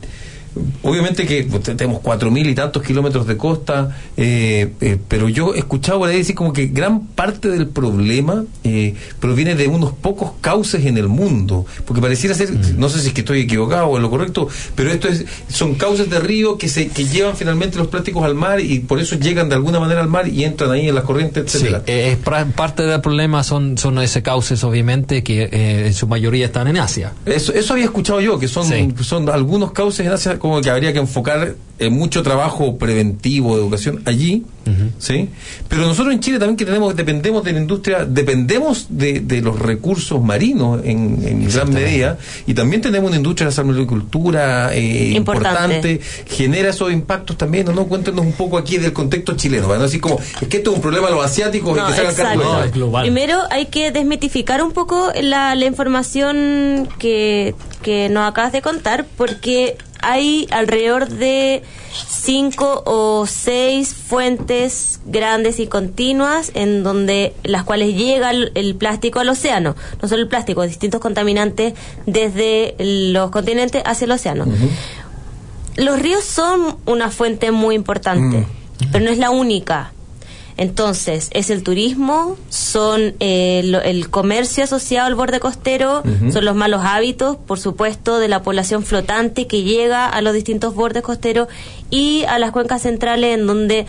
obviamente que tenemos 4.000 y tantos kilómetros de costa, pero yo he escuchado por ahí decir como que gran parte del problema proviene de unos pocos cauces en el mundo, porque pareciera ser, no sé si es que estoy equivocado o en lo correcto, pero son cauces de río que llevan finalmente los plásticos al mar y por eso llegan de alguna manera al mar y entran ahí en las corrientes, etcétera. Sí, parte del problema son esos cauces, obviamente, que en su mayoría están en Asia. Eso había escuchado yo, que son algunos cauces en Asia, como que habría que enfocar mucho trabajo preventivo de educación allí, ¿sí? Pero nosotros en Chile también dependemos de la industria, dependemos de los recursos marinos en gran medida, y también tenemos una industria de la salmonicultura importante, genera esos impactos también, ¿no? Cuéntenos un poco aquí del contexto chileno, ¿no? Así como, es que esto es un problema de los asiáticos, no, y que se hagan cargo de es global. Primero hay que desmitificar un poco la información que nos acabas de contar, porque hay alrededor de 5 o 6 fuentes grandes y continuas en donde las cuales llega el plástico al océano. No solo el plástico, distintos contaminantes desde los continentes hacia el océano. Los ríos son una fuente muy importante, pero no es la única. Entonces, es el turismo, son el comercio asociado al borde costero, son los malos hábitos, por supuesto, de la población flotante que llega a los distintos bordes costeros y a las cuencas centrales en donde,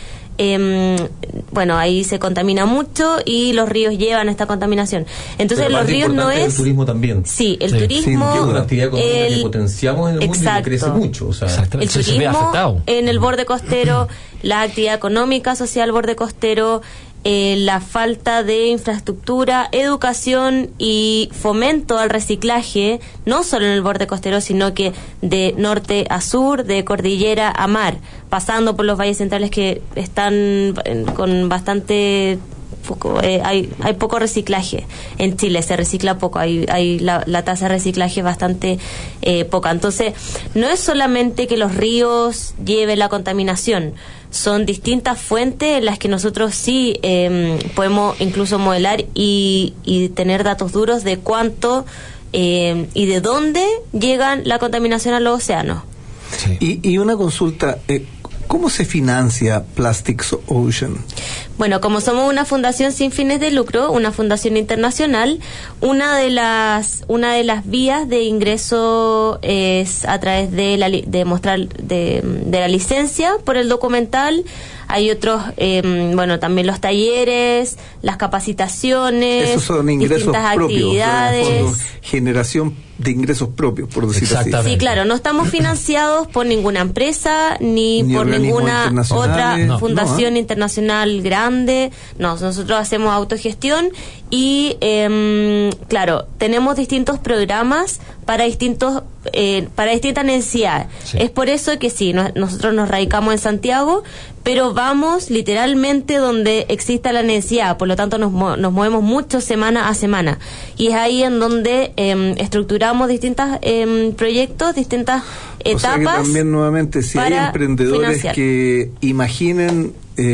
ahí se contamina mucho y los ríos llevan esta contaminación. Entonces, los ríos no es... el turismo también. Sí, el turismo... Sí, es una actividad económica que potenciamos en el mundo y que crece mucho. O sea, el turismo en el borde costero, la actividad económica asociada al borde costero, la falta de infraestructura, educación y fomento al reciclaje, no solo en el borde costero, sino que de norte a sur, de cordillera a mar, pasando por los valles centrales que están con bastante poco, hay poco reciclaje en Chile, se recicla poco, la tasa de reciclaje es bastante poca. Entonces, no es solamente que los ríos lleven la contaminación, son distintas fuentes en las que nosotros sí podemos incluso modelar y tener datos duros de cuánto y de dónde llegan la contaminación a los océanos. Sí. Y una consulta, ¿cómo se financia Plastics Ocean? Bueno, como somos una fundación sin fines de lucro, una fundación internacional, una de las vías de ingreso es a través de la licencia por el documental. Hay otros, también los talleres, las capacitaciones, esos son ingresos distintas propios, actividades. Generación de ingresos propios, por decirlo así. Sí, claro, no estamos financiados por ninguna empresa ni por ninguna otra fundación internacional grande. No, nosotros hacemos autogestión y, claro, tenemos distintos programas para distintas necesidades. Sí. Es por eso que sí, nosotros nos radicamos en Santiago, pero vamos literalmente donde exista la necesidad, por lo tanto nos movemos mucho semana a semana, y es ahí en donde estructuramos distintos proyectos, distintas etapas. O sea que también nuevamente, si hay emprendedores financiar, que imaginen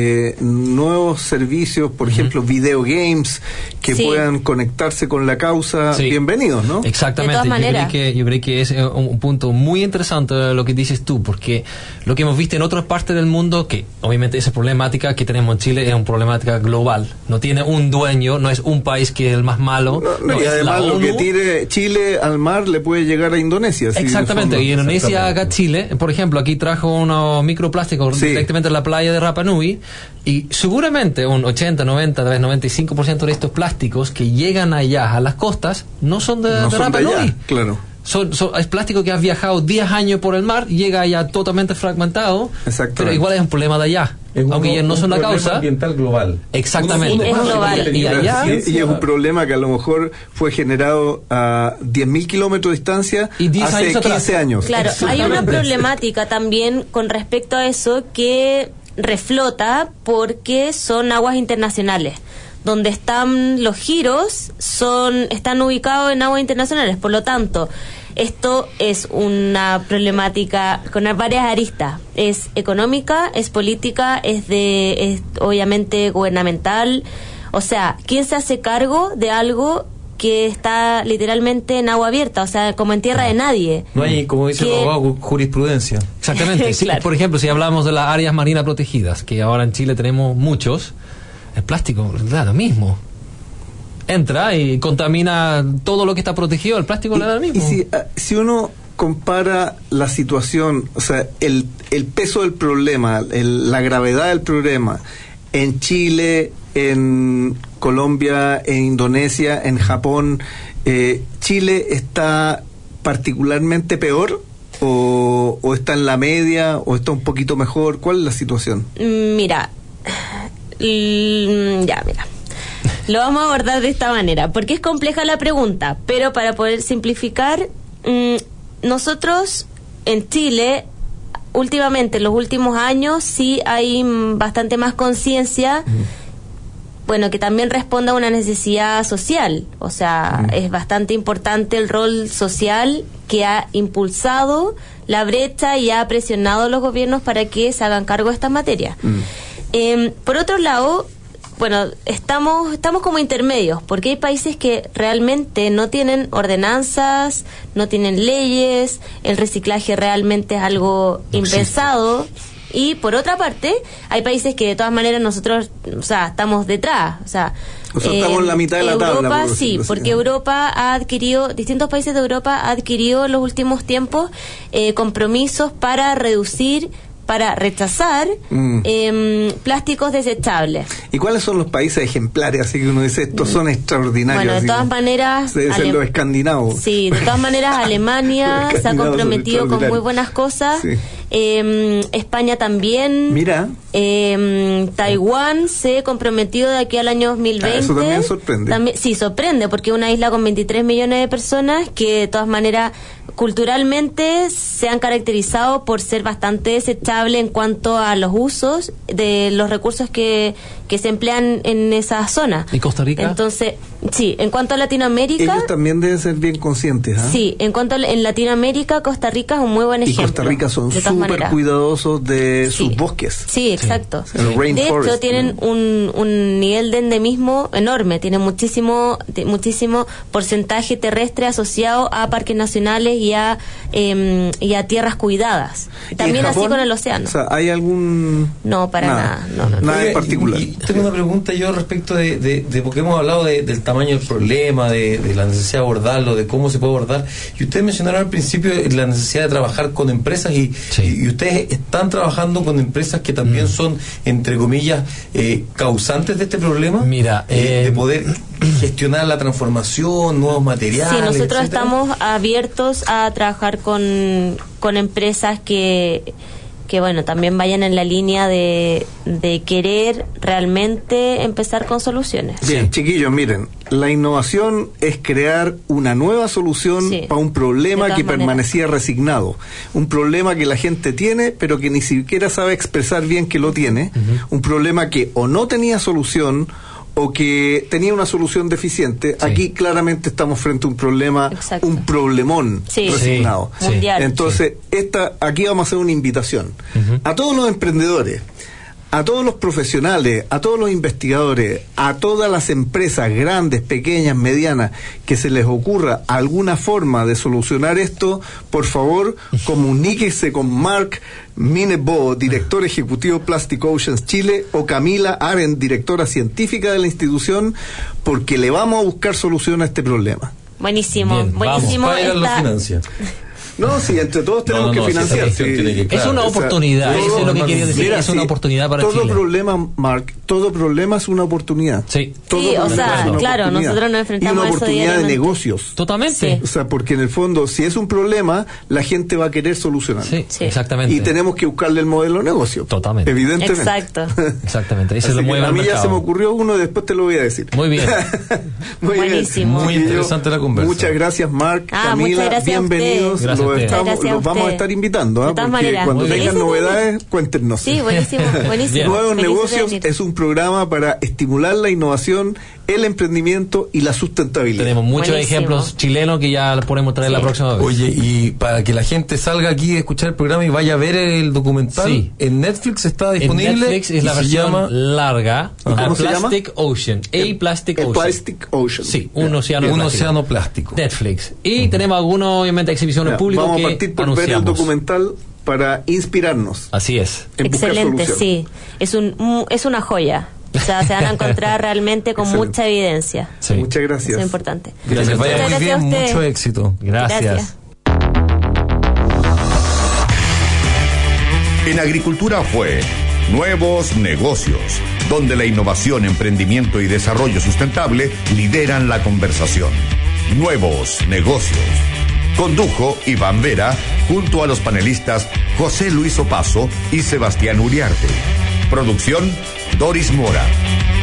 nuevos servicios, por ejemplo, video games que puedan conectarse con la causa, bienvenidos, ¿no? Exactamente. Yo creo que es un punto muy interesante lo que dices tú, porque lo que hemos visto en otras partes del mundo, que obviamente esa problemática que tenemos en Chile es una problemática global, no tiene un dueño, no es un país que es el más malo, y además lo que tire Chile al mar le puede llegar a Indonesia. Exactamente, y Indonesia haga Chile, por ejemplo, aquí trajo unos microplásticos directamente a la playa de Rapa Nui, y seguramente un 80, 90, 95% de estos plásticos que llegan allá a las costas no son de Rapa Nui. Claro. Es plástico que ha viajado 10 años por el mar, llega allá totalmente fragmentado, pero igual es un problema de allá. Aunque ya no son la causa ambiental global. Exactamente. Es global. Y es un problema que a lo mejor fue generado a 10.000 kilómetros de distancia hace 15 años. Claro, hay una problemática también con respecto a eso que reflota porque son aguas internacionales. Donde están los giros están ubicados en aguas internacionales, por lo tanto esto es una problemática con varias aristas, es económica, es política, es obviamente gubernamental. O sea, ¿quién se hace cargo de algo que está literalmente en agua abierta, o sea, como en tierra de nadie. No hay, como dice el abogado, jurisprudencia. Exactamente. Claro. Por ejemplo, si hablamos de las áreas marinas protegidas, que ahora en Chile tenemos muchos, el plástico, lo mismo. Entra y contamina todo lo que está protegido, el plástico le da lo mismo. Y si uno compara la situación, o sea, el peso del problema, la gravedad del problema en Chile, en Colombia, en Indonesia, en Japón, ¿Chile está particularmente peor o está en la media o está un poquito mejor? ¿Cuál es la situación? Mira, lo vamos a abordar de esta manera, porque es compleja la pregunta, pero para poder simplificar, nosotros en Chile, últimamente, en los últimos años, sí hay bastante más conciencia, bueno, que también responda a una necesidad social. O sea, es bastante importante el rol social que ha impulsado la brecha y ha presionado a los gobiernos para que se hagan cargo de estas materias. Por otro lado, bueno, estamos como intermedios, porque hay países que realmente no tienen ordenanzas, no tienen leyes, el reciclaje realmente es algo impensado. Y por otra parte, hay países que de todas maneras nosotros, o sea, estamos detrás. O sea, estamos en la mitad de la tabla. Europa, sí, porque Europa ha adquirido, distintos países de Europa ha adquirido en los últimos tiempos compromisos para reducir, para rechazar plásticos desechables. ¿Y cuáles son los países ejemplares? Así que uno dice, estos son extraordinarios. Bueno, de todas maneras... Debe ser los escandinavos. Sí, de todas maneras Alemania se ha comprometido con muy buenas cosas. Sí. España también. Mira. Taiwán se comprometió de aquí al año 2020. Eso también sorprende. Sí, sorprende, porque es una isla con 23 millones de personas que de todas maneras culturalmente se han caracterizado por ser bastante desechable en cuanto a los usos de los recursos que se emplean en esa zona. ¿Y Costa Rica? Entonces, sí, en cuanto a Latinoamérica... Ellos también deben ser bien conscientes, ¿ah? Sí, en cuanto en Latinoamérica, Costa Rica es un muy buen ejemplo. Y Costa Rica son súper cuidadosos de sus bosques. Sí, exacto. Sí. De hecho, tienen un nivel de endemismo enorme, tienen muchísimo porcentaje terrestre asociado a parques nacionales y a tierras cuidadas. También Japón, así con el océano. O sea, ¿hay algún...? No, para nada. No. Nada en particular. Y tengo una pregunta yo respecto de porque hemos hablado del tamaño del problema, de la necesidad de abordarlo, de cómo se puede abordar. Y ustedes mencionaron al principio la necesidad de trabajar con empresas y ustedes están trabajando con empresas que también son, entre comillas, causantes de este problema. Mira, de poder gestionar la transformación, nuevos materiales. Sí, nosotros etcétera. Estamos abiertos a trabajar con empresas que bueno, también vayan en la línea de querer realmente empezar con soluciones. Bien, chiquillos, miren, la innovación es crear una nueva solución para un problema que permanecía resignado, un problema que la gente tiene pero que ni siquiera sabe expresar bien que lo tiene, un problema que o no tenía solución o que tenía una solución deficiente. Aquí claramente estamos frente a un problema, un problemón resignado. Mundial. Entonces, aquí vamos a hacer una invitación a todos los emprendedores, a todos los profesionales, a todos los investigadores, a todas las empresas grandes, pequeñas, medianas, que se les ocurra alguna forma de solucionar esto. Por favor, comuníquese con Mark Minebo, director ejecutivo Plastic Oceans Chile, o Camila Arendt, directora científica de la institución, porque le vamos a buscar solución a este problema. Buenísimo. Bien, buenísimo. Los financia. No, sí, entre todos tenemos que financiar. Es una oportunidad, eso es lo que quería decir. Es una oportunidad para todo Chile. Problema, Mark, todo problema es una oportunidad. Sí, o sea, claro, nosotros nos enfrentamos a eso. Y una oportunidad de negocios. Totalmente. Sí. O sea, porque en el fondo, si es un problema, la gente va a querer solucionarlo. Sí, exactamente. Y tenemos que buscarle el modelo de negocio. Totalmente. Evidentemente. Exacto. Exactamente. Eso Así lo mueve a al mí mercado. ya se me ocurrió uno y después te lo voy a decir. Muy bien. Buenísimo. Muy interesante la conversa. Muchas gracias, Mark, muchas Camila, gracias bienvenidos. Los vamos a estar invitando, porque cuando tengan novedades, cuéntenos. Sí, buenísimo. Nuevos Negocios es un programa para estimular la innovación, el emprendimiento y la sustentabilidad. Tenemos muchos ejemplos chilenos que ya podemos traer la próxima vez. Oye, y para que la gente salga aquí a escuchar el programa y vaya a ver el documental, en Netflix está disponible. En Netflix es la versión larga. ¿Cómo se llama? Plastic Ocean. Plastic Ocean. Plastic Ocean. Sí, un océano plástico. Netflix. Y tenemos algunas, obviamente, exhibiciones públicas. Vamos a partir por ver el documental para inspirarnos. Así es. Excelente, sí. Es una joya. O sea, se van a encontrar realmente con mucha evidencia. Sí. Muchas gracias. Eso es importante. Gracias. Que vaya muy bien, mucho éxito. Gracias. En Agricultura fue Nuevos Negocios, donde la innovación, emprendimiento y desarrollo sustentable lideran la conversación. Nuevos Negocios. Condujo Iván Vera junto a los panelistas José Luis Opaso y Sebastián Uriarte. Producción Doris Mora.